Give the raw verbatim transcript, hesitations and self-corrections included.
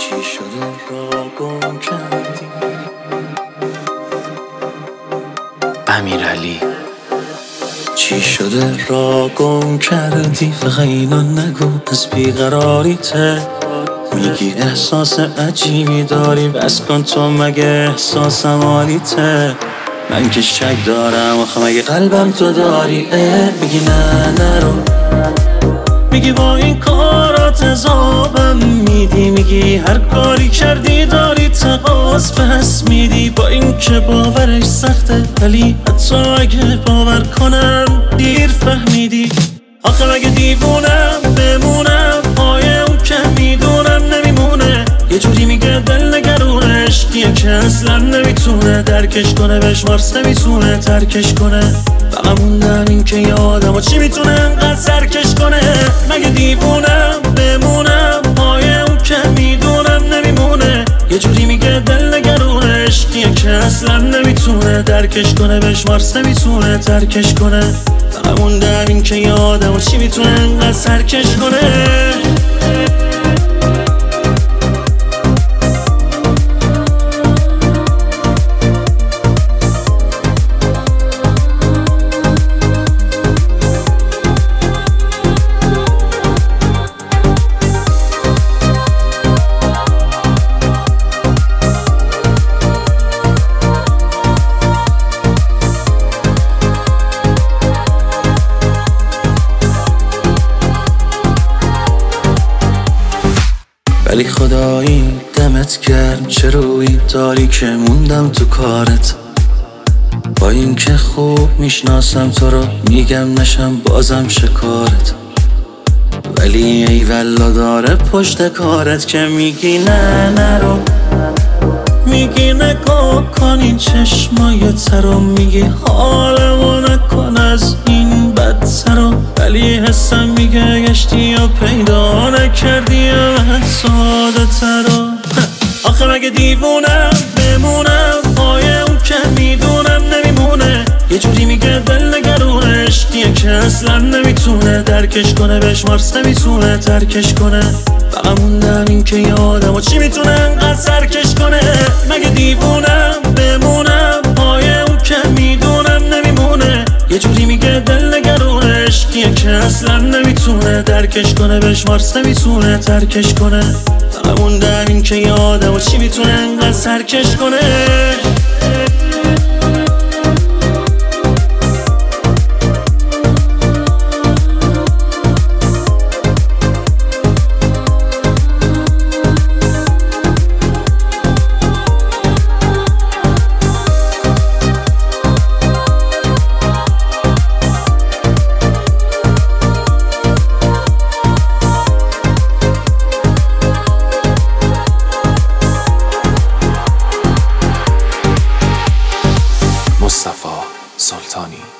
چی شده را گم کردی؟ امیرعلی. چی شده را گم کردی؟ فقط اینو نگو از بیقراریته. میگی احساس عجیبی داری، بس کن تو مگه احساسم حالیته. من که شک دارم آخه مگه قلبم تو داری؟ میگی نه نرو، میگی با این کارات عذابم میدی، میگی هر کاری کردی داری تقاص پس میدی. با این که باورش سخته ولی حتی اگه باور کنم دیر فهمیدی. آخه مگه دیوونم بمونم پای اون که میدونم نمیمونه. یه جوری میگه دل نگرونه، عشقیه که اصلا نمیتونه درکش کنه، بشمارس نمیتونه ترکش کنه. فقط موندم این که یه آدمو چی میتونه انقدر سرکش کنه. مگه دیوونم بمونم پای اون که میدونم نمیمونه. یه جوری میگه دل نگرونه، عشقیه که اصلا نمیتونه درکش کنه، بشمارس نمیتونه ترکش کنه. فقط موندم این که یه آدمو چی میتونه انقدر سرکش کنه. ولی خدایی دمت گرم چه روی داری که موندم تو کارت. با این که خوب میشناسم تو رو میگم نشم بازم شکارت. ولی ای والا داره پشت کارت که میگی نه نرو، میگی نگاه کن این چشمای ترو، میگی حالمو نکن از این بدتر رو. ولی حسم میگه گشتی یا پیدا نکردی من ساده تر رو. آخه مگه دیوونم بمونم پای اون که میدونم نمیمونه. یه جوری میگه دل نگرونه، عشقیه که اصلا نمیتونه درکش کنه، بشمارس نمیتونه ترکش کنه. فقط موندم این که یه آدمو چی میتونه انقدر سرکش کنه. مگه دیوونم بمونم پای اون که میدونم نمیمونه. یه جوری میگه دل نگرونه، عشقیه که اصلا نمیتونه درکش کنه، بشمارس نمیتونه ترکش کنه. فقط موندم این که یه آدمو چی میتونه انقدر سرکش کنه. مصطفی سلطانی.